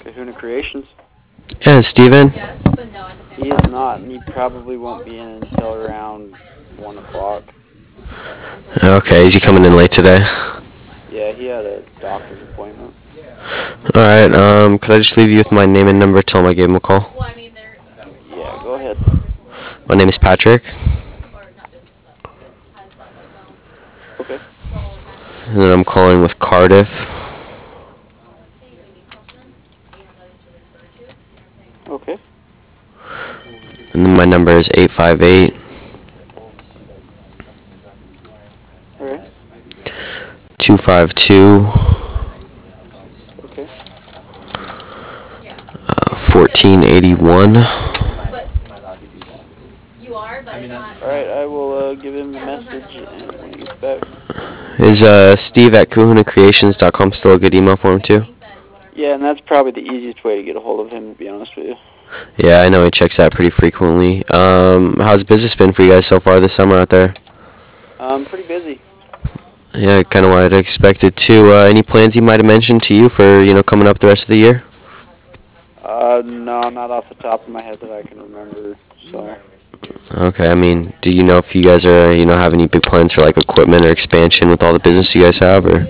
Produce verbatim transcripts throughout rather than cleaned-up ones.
Kahuna Creations. Yeah, Steven? He is not, and he probably won't be in until around one o'clock. Okay, is he coming in late today? Yeah, he had a doctor's appointment. Alright, um, could I just leave you with my name and number, tell him I gave him a call? Yeah, go ahead. My name is Patrick. Okay. And then I'm calling with Cardiff. Okay. And then my number is eight five eight, Alright. two five two, Okay. uh, fourteen eighty-one. Alright, I will uh, give him a message and when he gets back. Is uh, Steve at kahuna creations dot com still a good email for him too? Yeah, and that's probably the easiest way to get a hold of him, to be honest with you. Yeah, I know he checks that pretty frequently. Um, how's business been for you guys so far this summer out there? Um, pretty busy. Yeah, kind of what I'd expected too. Uh, any plans he might have mentioned to you for, you know, coming up the rest of the year? Uh, no, not off the top of my head that I can remember, so... Okay, I mean, do you know if you guys are, you know, have any big plans for like equipment or expansion with all the business you guys have, or?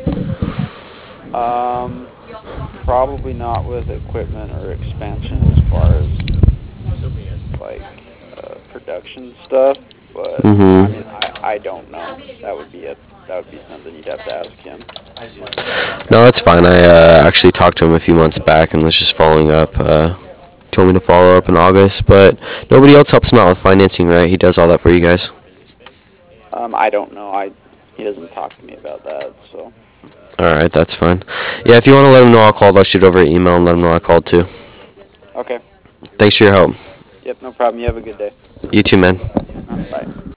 Um, probably not with equipment or expansion as far as, like, uh, production stuff, but, Mm-hmm. I mean, I, I don't know. That would be a, that would be something you'd have to ask him. No, that's fine. I uh, actually talked to him a few months back and was just following up. Uh, told me to follow up in August, but nobody else helps him out with financing, right? He does all that for you guys. Um, I don't know. I, he doesn't talk to me about that, so... Alright, that's fine. Yeah, if you want to let him know I called, I'll shoot over an email and let him know I called too. Okay. Thanks for your help. Yep, no problem. You have a good day. You too, man. Uh, bye.